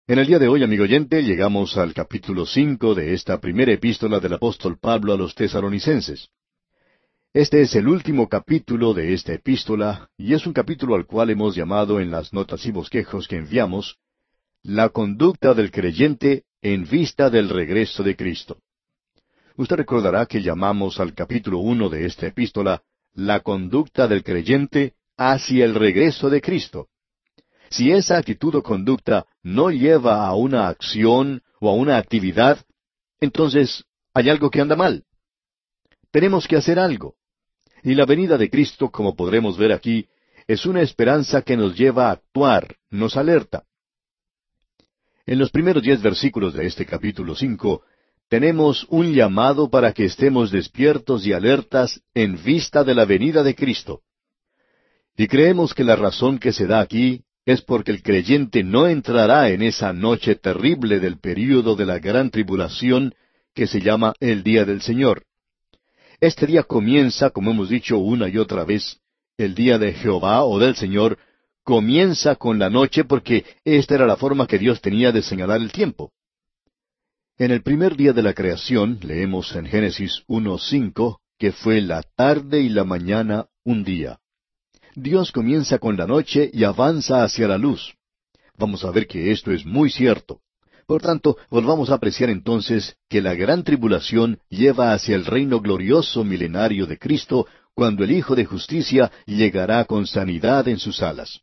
En el día de hoy, amigo oyente, llegamos al capítulo 5 de esta primera epístola del apóstol Pablo a los tesalonicenses. Este es el último capítulo de esta epístola, y es un capítulo al cual hemos llamado en las notas y bosquejos que enviamos, la conducta del creyente en vista del regreso de Cristo. Usted recordará que llamamos al capítulo 1 de esta epístola, la conducta del creyente hacia el regreso de Cristo. Si esa actitud o conducta no lleva a una acción o a una actividad, entonces hay algo que anda mal. Tenemos que hacer algo. Y la venida de Cristo, como podremos ver aquí, es una esperanza que nos lleva a actuar, nos alerta. En los primeros 10 versículos de este capítulo 5, tenemos un llamado para que estemos despiertos y alertas en vista de la venida de Cristo. Y creemos que la razón que se da aquí es porque el creyente no entrará en esa noche terrible del período de la gran tribulación que se llama el Día del Señor. Este día comienza, como hemos dicho una y otra vez, el día de Jehová o del Señor, comienza con la noche porque esta era la forma que Dios tenía de señalar el tiempo. En el primer día de la creación, leemos en Génesis 1:5, que fue la tarde y la mañana un día. Dios comienza con la noche y avanza hacia la luz. Vamos a ver que esto es muy cierto. Por tanto, volvamos a apreciar entonces que la gran tribulación lleva hacia el reino glorioso milenario de Cristo, cuando el Hijo de Justicia llegará con sanidad en sus alas.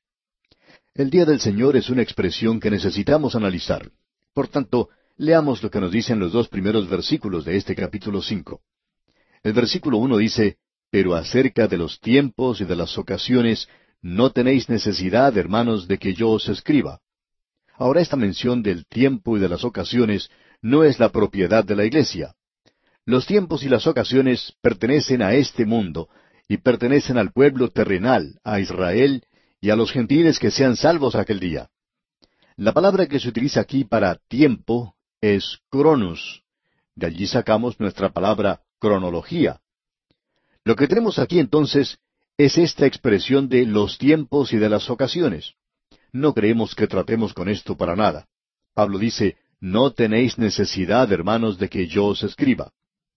El día del Señor es una expresión que necesitamos analizar. Por tanto, leamos lo que nos dicen los 2 primeros versículos de este capítulo 5. El versículo 1 dice, «Pero acerca de los tiempos y de las ocasiones, no tenéis necesidad, hermanos, de que yo os escriba». Ahora esta mención del tiempo y de las ocasiones no es la propiedad de la iglesia. Los tiempos y las ocasiones pertenecen a este mundo, y pertenecen al pueblo terrenal, a Israel, y a los gentiles que sean salvos aquel día. La palabra que se utiliza aquí para tiempo es cronos. De allí sacamos nuestra palabra cronología. Lo que tenemos aquí entonces es esta expresión de los tiempos y de las ocasiones. No creemos que tratemos con esto para nada. Pablo dice, «No tenéis necesidad, hermanos, de que yo os escriba».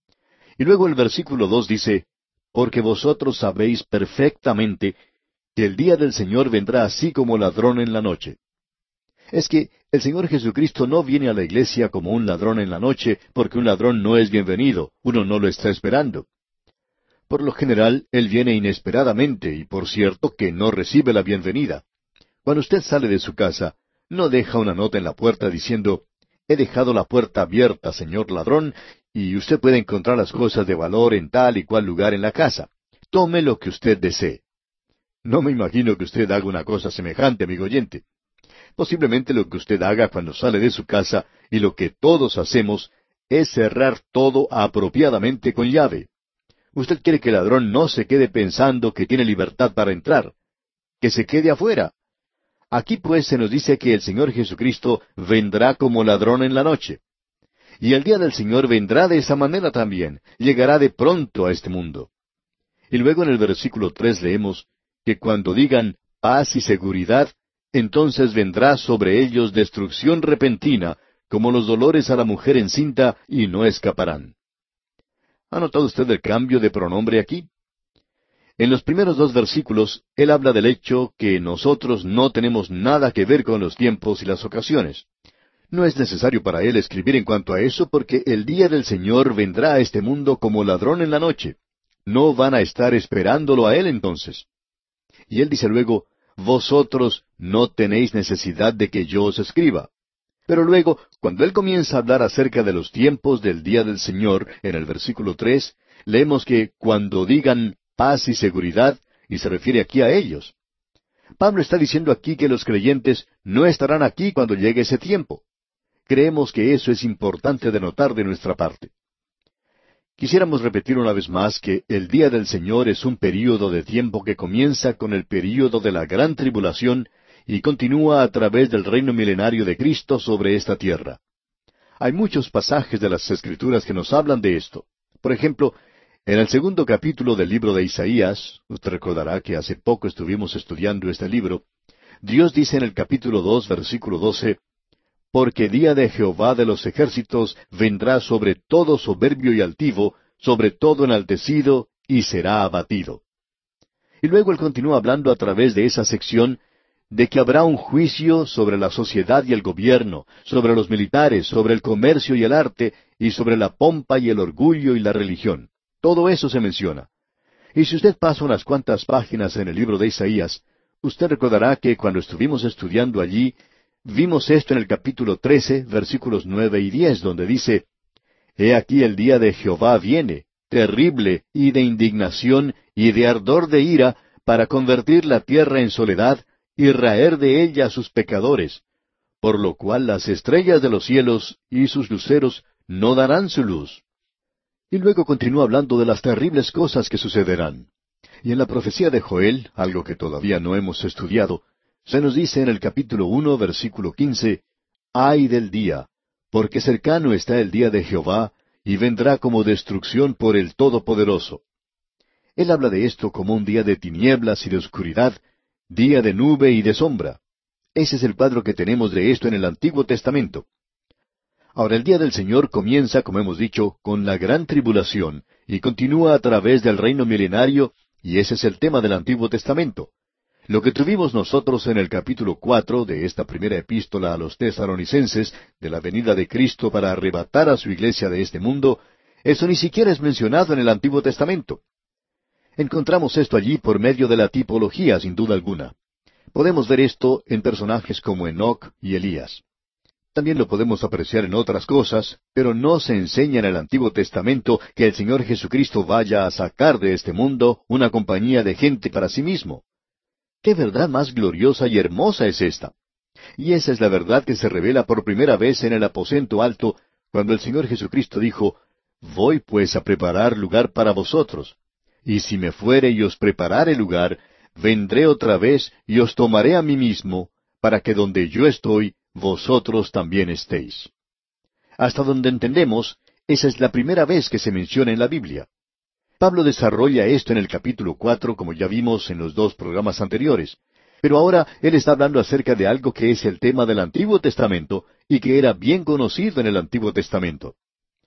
Y luego el versículo 2 dice, «Porque vosotros sabéis perfectamente que el día del Señor vendrá así como ladrón en la noche». Es que el Señor Jesucristo no viene a la iglesia como un ladrón en la noche, porque un ladrón no es bienvenido, uno no lo está esperando. Por lo general, Él viene inesperadamente y por cierto que no recibe la bienvenida. Cuando usted sale de su casa, no deja una nota en la puerta diciendo, «He dejado la puerta abierta, señor ladrón, y usted puede encontrar las cosas de valor en tal y cual lugar en la casa. Tome lo que usted desee». No me imagino que usted haga una cosa semejante, amigo oyente. Posiblemente lo que usted haga cuando sale de su casa, y lo que todos hacemos, es cerrar todo apropiadamente con llave. Usted quiere que el ladrón no se quede pensando que tiene libertad para entrar, que se quede afuera. Aquí pues se nos dice que el Señor Jesucristo vendrá como ladrón en la noche. Y el día del Señor vendrá de esa manera también, llegará de pronto a este mundo. Y luego en el versículo 3 leemos que cuando digan paz y seguridad, entonces vendrá sobre ellos destrucción repentina, como los dolores a la mujer encinta, y no escaparán. ¿Ha notado usted el cambio de pronombre aquí? En los primeros 2 versículos, él habla del hecho que nosotros no tenemos nada que ver con los tiempos y las ocasiones. No es necesario para él escribir en cuanto a eso porque el día del Señor vendrá a este mundo como ladrón en la noche. No van a estar esperándolo a él entonces. Y él dice luego, «Vosotros no tenéis necesidad de que yo os escriba». Pero luego, cuando él comienza a hablar acerca de los tiempos del día del Señor, en el versículo 3, leemos que cuando digan paz y seguridad, y se refiere aquí a ellos. Pablo está diciendo aquí que los creyentes no estarán aquí cuando llegue ese tiempo. Creemos que eso es importante de notar de nuestra parte. Quisiéramos repetir una vez más que el día del Señor es un período de tiempo que comienza con el período de la gran tribulación y continúa a través del reino milenario de Cristo sobre esta tierra. Hay muchos pasajes de las Escrituras que nos hablan de esto. Por ejemplo, en el 2º capítulo del libro de Isaías, usted recordará que hace poco estuvimos estudiando este libro, Dios dice en el capítulo 2, versículo 12, porque día de Jehová de los ejércitos vendrá sobre todo soberbio y altivo, sobre todo enaltecido, y será abatido. Y luego él continúa hablando a través de esa sección de que habrá un juicio sobre la sociedad y el gobierno, sobre los militares, sobre el comercio y el arte, y sobre la pompa y el orgullo y la religión. Todo eso se menciona. Y si usted pasa unas cuantas páginas en el libro de Isaías, usted recordará que cuando estuvimos estudiando allí, vimos esto en el capítulo 13, versículos 9 y 10, donde dice, He aquí el día de Jehová viene, terrible y de indignación y de ardor de ira, para convertir la tierra en soledad y raer de ella a sus pecadores, por lo cual las estrellas de los cielos y sus luceros no darán su luz. Y luego continúa hablando de las terribles cosas que sucederán. Y en la profecía de Joel, algo que todavía no hemos estudiado, se nos dice en el capítulo 1, versículo 15, Ay del día, porque cercano está el día de Jehová, y vendrá como destrucción por el Todopoderoso. Él habla de esto como un día de tinieblas y de oscuridad, día de nube y de sombra. Ese es el cuadro que tenemos de esto en el Antiguo Testamento. Ahora el día del Señor comienza, como hemos dicho, con la gran tribulación, y continúa a través del reino milenario, y ese es el tema del Antiguo Testamento. Lo que tuvimos nosotros en el capítulo 4 de esta primera epístola a los Tesalonicenses, de la venida de Cristo para arrebatar a su iglesia de este mundo, eso ni siquiera es mencionado en el Antiguo Testamento. Encontramos esto allí por medio de la tipología, sin duda alguna. Podemos ver esto en personajes como Enoc y Elías. También lo podemos apreciar en otras cosas, pero no se enseña en el Antiguo Testamento que el Señor Jesucristo vaya a sacar de este mundo una compañía de gente para sí mismo. ¡Qué verdad más gloriosa y hermosa es esta! Y esa es la verdad que se revela por primera vez en el aposento alto, cuando el Señor Jesucristo dijo, Voy pues a preparar lugar para vosotros. Y si me fuere y os preparare lugar, vendré otra vez y os tomaré a mí mismo, para que donde yo estoy, vosotros también estéis. Hasta donde entendemos, esa es la primera vez que se menciona en la Biblia. Pablo desarrolla esto en el capítulo 4, como ya vimos en los dos programas anteriores. Pero ahora él está hablando acerca de algo que es el tema del Antiguo Testamento y que era bien conocido en el Antiguo Testamento.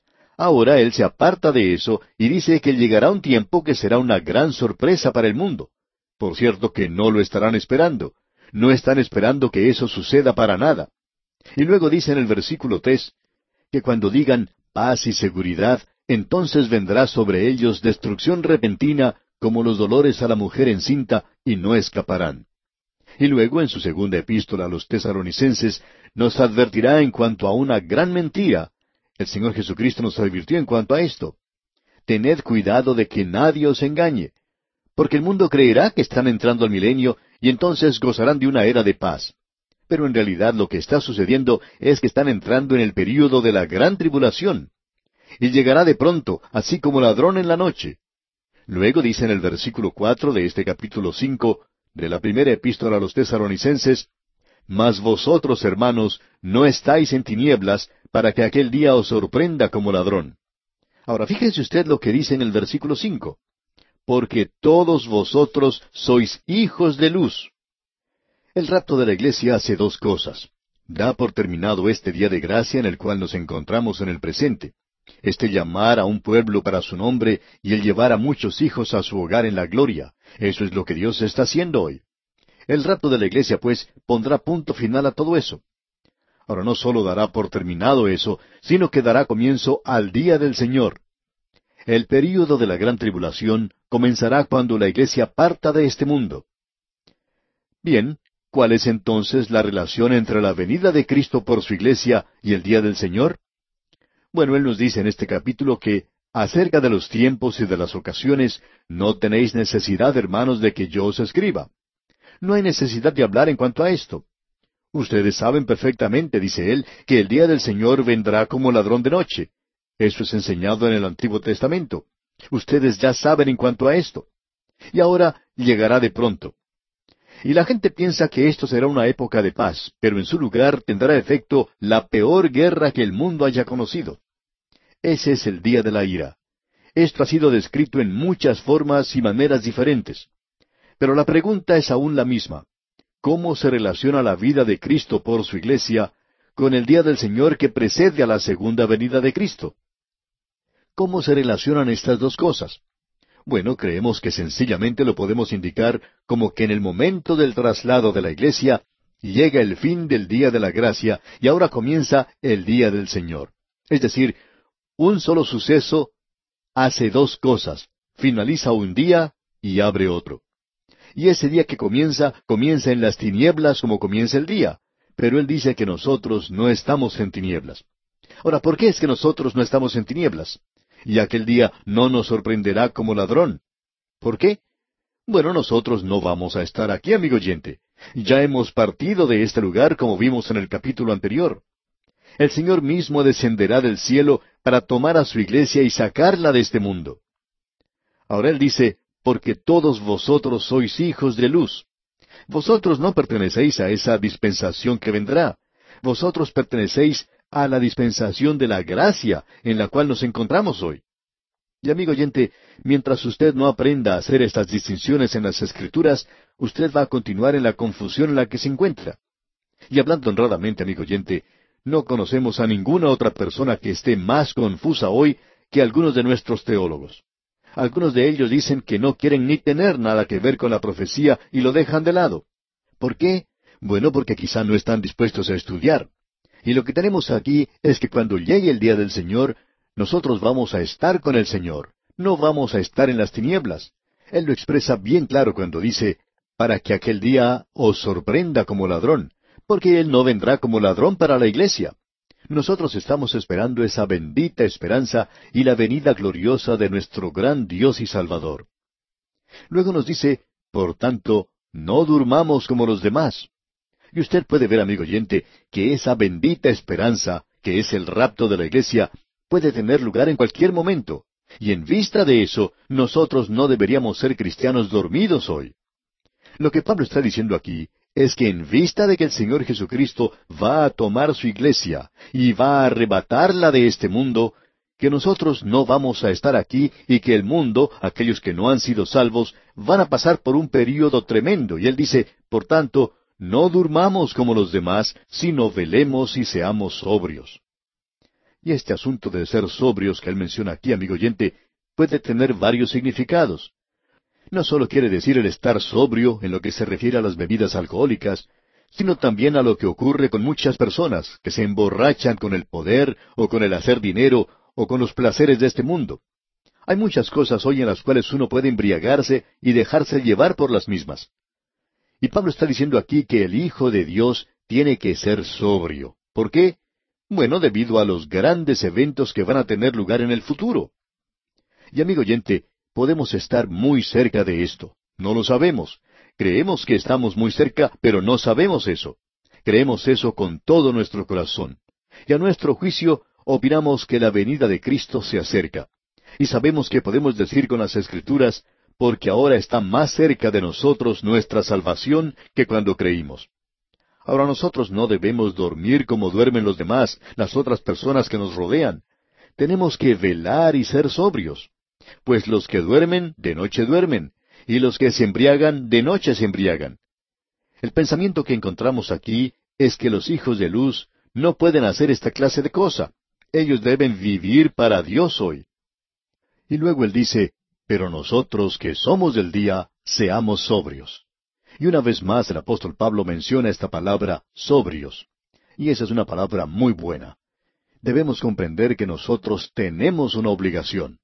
Ahora él se aparta de eso y dice que llegará un tiempo que será una gran sorpresa para el mundo. Por cierto que no lo estarán esperando. No están esperando que eso suceda para nada. Y luego dice en el versículo 3, que cuando digan paz y seguridad, entonces vendrá sobre ellos destrucción repentina, como los dolores a la mujer encinta, y no escaparán. Y luego en su segunda epístola a los Tesalonicenses nos advertirá en cuanto a una gran mentira. El Señor Jesucristo nos advirtió en cuanto a esto. Tened cuidado de que nadie os engañe, porque el mundo creerá que están entrando al milenio y entonces gozarán de una era de paz. Pero en realidad lo que está sucediendo es que están entrando en el período de la gran tribulación. Y llegará de pronto, así como ladrón en la noche. Luego dice en el versículo 4 de este capítulo 5, de la primera epístola a los Tesalonicenses, Mas vosotros, hermanos, no estáis en tinieblas, para que aquel día os sorprenda como ladrón. Ahora fíjese usted lo que dice en el versículo 5. Porque todos vosotros sois hijos de luz. El rapto de la iglesia hace dos cosas. Da por terminado este día de gracia en el cual nos encontramos en el presente. Este llamar a un pueblo para su nombre y el llevar a muchos hijos a su hogar en la gloria. Eso es lo que Dios está haciendo hoy. El rapto de la iglesia, pues, pondrá punto final a todo eso. Ahora no solo dará por terminado eso, sino que dará comienzo al día del Señor. El período de la gran tribulación comenzará cuando la iglesia parta de este mundo. Bien, ¿cuál es entonces la relación entre la venida de Cristo por su iglesia y el día del Señor? Bueno, Él nos dice en este capítulo que, acerca de los tiempos y de las ocasiones, no tenéis necesidad, hermanos, de que yo os escriba. No hay necesidad de hablar en cuanto a esto. Ustedes saben perfectamente, dice Él, que el día del Señor vendrá como ladrón de noche. Eso es enseñado en el Antiguo Testamento. Ustedes ya saben en cuanto a esto. Y ahora llegará de pronto. Y la gente piensa que esto será una época de paz, pero en su lugar tendrá efecto la peor guerra que el mundo haya conocido. Ese es el día de la ira. Esto ha sido descrito en muchas formas y maneras diferentes. Pero la pregunta es aún la misma. ¿Cómo se relaciona la vida de Cristo por su iglesia con el día del Señor que precede a la segunda venida de Cristo. ¿Cómo se relacionan estas dos cosas? Bueno, creemos que sencillamente lo podemos indicar como que en el momento del traslado de la iglesia llega el fin del día de la gracia y ahora comienza el día del Señor. Es decir, un solo suceso hace dos cosas, finaliza un día y abre otro. Y ese día que comienza, comienza en las tinieblas como comienza el día. Pero Él dice que nosotros no estamos en tinieblas. Ahora, ¿por qué es que nosotros no estamos en tinieblas? Y aquel día no nos sorprenderá como ladrón. ¿Por qué? Bueno, nosotros no vamos a estar aquí, amigo oyente. Ya hemos partido de este lugar como vimos en el capítulo anterior. El Señor mismo descenderá del cielo para tomar a su iglesia y sacarla de este mundo. Ahora Él dice, porque todos vosotros sois hijos de luz. Vosotros no pertenecéis a esa dispensación que vendrá. Vosotros pertenecéis a la dispensación de la gracia en la cual nos encontramos hoy. Y amigo oyente, mientras usted no aprenda a hacer estas distinciones en las Escrituras, usted va a continuar en la confusión en la que se encuentra. Y hablando honradamente, amigo oyente, no conocemos a ninguna otra persona que esté más confusa hoy que algunos de nuestros teólogos. Algunos de ellos dicen que no quieren ni tener nada que ver con la profecía y lo dejan de lado. ¿Por qué? Bueno, porque quizá no están dispuestos a estudiar. Y lo que tenemos aquí es que cuando llegue el día del Señor, nosotros vamos a estar con el Señor. No vamos a estar en las tinieblas. Él lo expresa bien claro cuando dice, para que aquel día os sorprenda como ladrón, porque Él no vendrá como ladrón para la iglesia. Nosotros estamos esperando esa bendita esperanza y la venida gloriosa de nuestro gran Dios y Salvador. Luego nos dice, por tanto, no durmamos como los demás. Y usted puede ver, amigo oyente, que esa bendita esperanza, que es el rapto de la iglesia, puede tener lugar en cualquier momento. Y en vista de eso, nosotros no deberíamos ser cristianos dormidos hoy. Lo que Pablo está diciendo aquí es que en vista de que el Señor Jesucristo va a tomar su iglesia y va a arrebatarla de este mundo, que nosotros no vamos a estar aquí y que el mundo, aquellos que no han sido salvos, van a pasar por un período tremendo. Y él dice, por tanto, no durmamos como los demás, sino velemos y seamos sobrios. Y este asunto de ser sobrios que él menciona aquí, amigo oyente, puede tener varios significados. No solo quiere decir el estar sobrio en lo que se refiere a las bebidas alcohólicas, sino también a lo que ocurre con muchas personas que se emborrachan con el poder o con el hacer dinero o con los placeres de este mundo. Hay muchas cosas hoy en las cuales uno puede embriagarse y dejarse llevar por las mismas. Y Pablo está diciendo aquí que el Hijo de Dios tiene que ser sobrio. ¿Por qué? Bueno, debido a los grandes eventos que van a tener lugar en el futuro. Y amigo oyente, podemos estar muy cerca de esto. No lo sabemos. Creemos que estamos muy cerca, pero no sabemos eso. Creemos eso con todo nuestro corazón. Y a nuestro juicio, opinamos que la venida de Cristo se acerca. Y sabemos que podemos decir con las Escrituras, porque ahora está más cerca de nosotros nuestra salvación que cuando creímos. Ahora nosotros no debemos dormir como duermen los demás, las otras personas que nos rodean. Tenemos que velar y ser sobrios. Pues los que duermen, de noche duermen, y los que se embriagan, de noche se embriagan. El pensamiento que encontramos aquí es que los hijos de luz no pueden hacer esta clase de cosa. Ellos deben vivir para Dios hoy. Y luego él dice, pero nosotros que somos del día, seamos sobrios. Y una vez más el apóstol Pablo menciona esta palabra, sobrios. Y esa es una palabra muy buena. Debemos comprender que nosotros tenemos una obligación.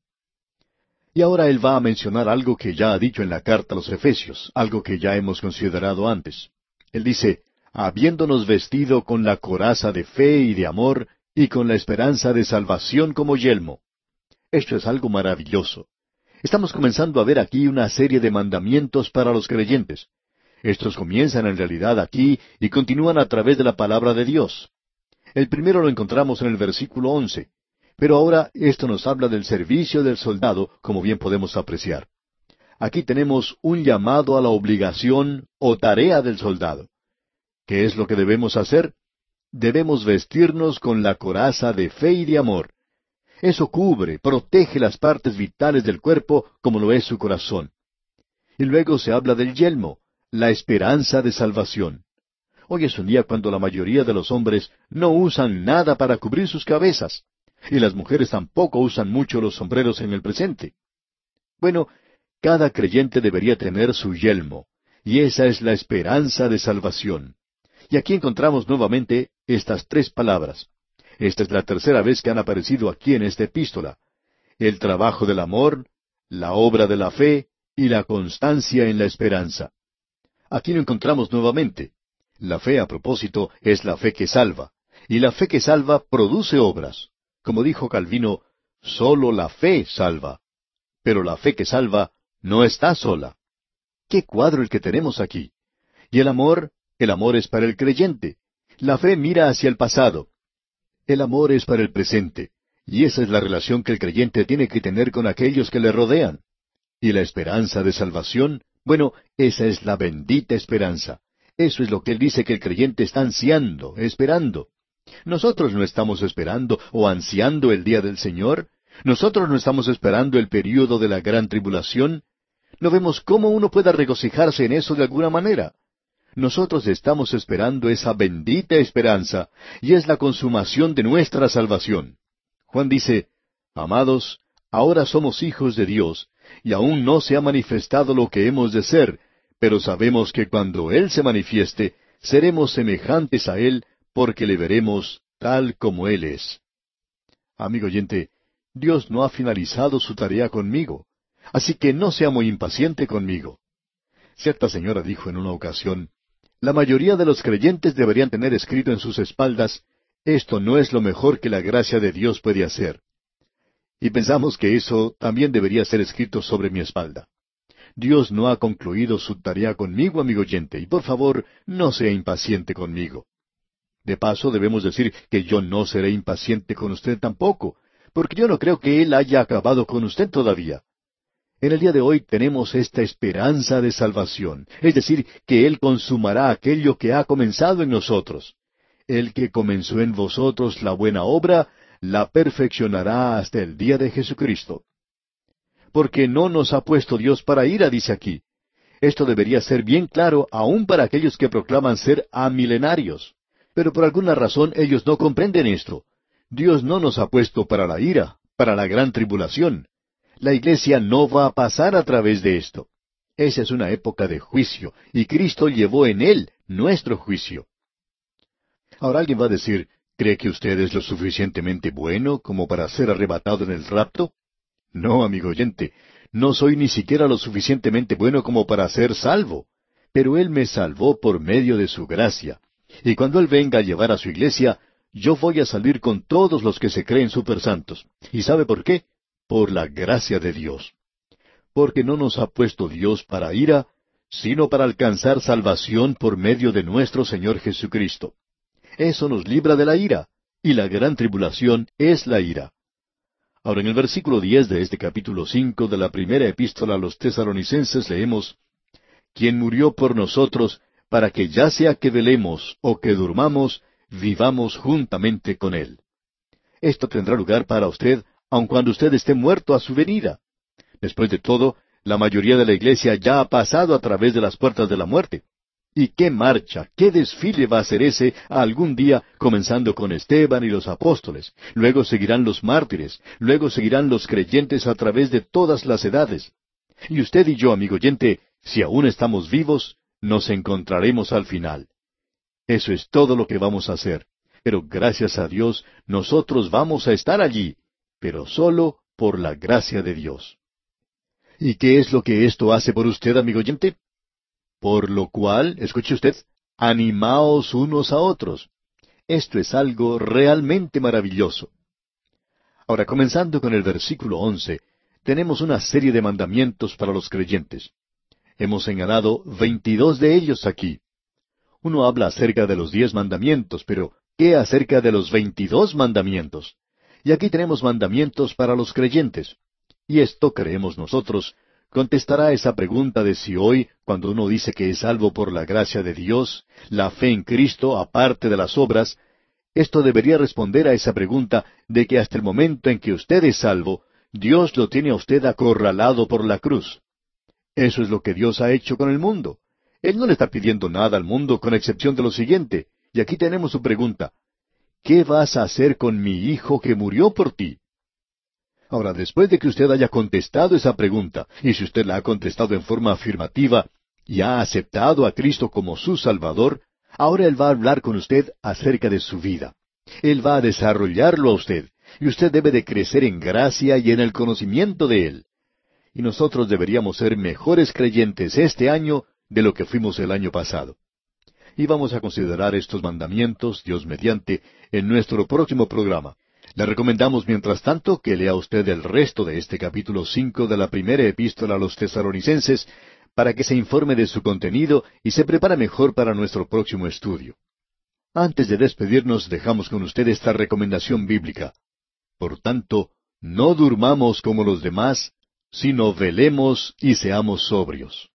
Y ahora él va a mencionar algo que ya ha dicho en la carta a los Efesios, algo que ya hemos considerado antes. Él dice, habiéndonos vestido con la coraza de fe y de amor, y con la esperanza de salvación como yelmo. Esto es algo maravilloso. Estamos comenzando a ver aquí una serie de mandamientos para los creyentes. Estos comienzan en realidad aquí y continúan a través de la palabra de Dios. El primero lo encontramos en el versículo 11. Pero ahora esto nos habla del servicio del soldado, como bien podemos apreciar. Aquí tenemos un llamado a la obligación o tarea del soldado. ¿Qué es lo que debemos hacer? Debemos vestirnos con la coraza de fe y de amor. Eso cubre, protege las partes vitales del cuerpo como lo es su corazón. Y luego se habla del yelmo, la esperanza de salvación. Hoy es un día cuando la mayoría de los hombres no usan nada para cubrir sus cabezas, y las mujeres tampoco usan mucho los sombreros en el presente. Bueno, cada creyente debería tener su yelmo, y esa es la esperanza de salvación. Y aquí encontramos nuevamente estas tres palabras. Esta es la tercera vez que han aparecido aquí en esta epístola. El trabajo del amor, la obra de la fe y la constancia en la esperanza. Aquí lo encontramos nuevamente. La fe, a propósito, es la fe que salva. Y la fe que salva produce obras. Como dijo Calvino, solo la fe salva. Pero la fe que salva no está sola. ¡Qué cuadro el que tenemos aquí! Y el amor es para el creyente. La fe mira hacia el pasado. El amor es para el presente. Y esa es la relación que el creyente tiene que tener con aquellos que le rodean. Y la esperanza de salvación, bueno, esa es la bendita esperanza. Eso es lo que él dice que el creyente está ansiando, esperando. Nosotros no estamos esperando o ansiando el día del Señor. Nosotros no estamos esperando el período de la gran tribulación. No vemos cómo uno pueda regocijarse en eso de alguna manera. Nosotros estamos esperando esa bendita esperanza, y es la consumación de nuestra salvación. Juan dice, Amados, ahora somos hijos de Dios, y aún no se ha manifestado lo que hemos de ser, pero sabemos que cuando Él se manifieste, seremos semejantes a Él, porque le veremos tal como Él es. Amigo oyente, Dios no ha finalizado su tarea conmigo, así que no sea muy impaciente conmigo. Cierta señora dijo en una ocasión, la mayoría de los creyentes deberían tener escrito en sus espaldas, esto no es lo mejor que la gracia de Dios puede hacer. Y pensamos que eso también debería ser escrito sobre mi espalda. Dios no ha concluido su tarea conmigo, amigo oyente, y por favor, no sea impaciente conmigo. De paso, debemos decir que yo no seré impaciente con usted tampoco, porque yo no creo que Él haya acabado con usted todavía. En el día de hoy tenemos esta esperanza de salvación, es decir, que Él consumará aquello que ha comenzado en nosotros. El que comenzó en vosotros la buena obra, la perfeccionará hasta el día de Jesucristo. Porque no nos ha puesto Dios para ira, dice aquí. Esto debería ser bien claro aún para aquellos que proclaman ser amilenarios. Pero por alguna razón ellos no comprenden esto. Dios no nos ha puesto para la ira, para la gran tribulación. La iglesia no va a pasar a través de esto. Esa es una época de juicio, y Cristo llevó en Él nuestro juicio. Ahora alguien va a decir, ¿cree que usted es lo suficientemente bueno como para ser arrebatado en el rapto? No, amigo oyente, no soy ni siquiera lo suficientemente bueno como para ser salvo, pero Él me salvó por medio de su gracia. Y cuando Él venga a llevar a su iglesia, yo voy a salir con todos los que se creen supersantos. ¿Y sabe por qué? Por la gracia de Dios. Porque no nos ha puesto Dios para ira, sino para alcanzar salvación por medio de nuestro Señor Jesucristo. Eso nos libra de la ira, y la gran tribulación es la ira. Ahora en el versículo 10 de este capítulo 5 de la primera epístola a los Tesalonicenses leemos, quien murió por nosotros, para que ya sea que velemos o que durmamos, vivamos juntamente con Él. Esto tendrá lugar para usted, aun cuando usted esté muerto a su venida. Después de todo, la mayoría de la iglesia ya ha pasado a través de las puertas de la muerte. ¿Y qué marcha, qué desfile va a ser ese algún día, comenzando con Esteban y los apóstoles? Luego seguirán los mártires, luego seguirán los creyentes a través de todas las edades. Y usted y yo, amigo oyente, si aún estamos vivos, nos encontraremos al final. Eso es todo lo que vamos a hacer. Pero gracias a Dios, nosotros vamos a estar allí, pero solo por la gracia de Dios. ¿Y qué es lo que esto hace por usted, amigo oyente? Por lo cual, escuche usted, animaos unos a otros. Esto es algo realmente maravilloso. Ahora, comenzando con el versículo 11, tenemos una serie de mandamientos para los creyentes. Hemos señalado 22 de ellos aquí. Uno habla acerca de los 10 mandamientos, pero ¿qué acerca de los 22 mandamientos? Y aquí tenemos mandamientos para los creyentes. Y esto, creemos nosotros, contestará esa pregunta de si hoy, cuando uno dice que es salvo por la gracia de Dios, la fe en Cristo, aparte de las obras, esto debería responder a esa pregunta de que hasta el momento en que usted es salvo, Dios lo tiene a usted acorralado por la cruz. Eso es lo que Dios ha hecho con el mundo. Él no le está pidiendo nada al mundo con excepción de lo siguiente. Y aquí tenemos su pregunta. ¿Qué vas a hacer con mi hijo que murió por ti? Ahora, después de que usted haya contestado esa pregunta, y si usted la ha contestado en forma afirmativa y ha aceptado a Cristo como su Salvador, ahora Él va a hablar con usted acerca de su vida. Él va a desarrollarlo a usted, y usted debe de crecer en gracia y en el conocimiento de Él. Y nosotros deberíamos ser mejores creyentes este año de lo que fuimos el año pasado. Y vamos a considerar estos mandamientos, Dios mediante, en nuestro próximo programa. Le recomendamos, mientras tanto, que lea usted el resto de este capítulo 5 de la primera epístola a los Tesalonicenses, para que se informe de su contenido y se prepare mejor para nuestro próximo estudio. Antes de despedirnos, dejamos con usted esta recomendación bíblica. Por tanto, no durmamos como los demás, sino velemos y seamos sobrios.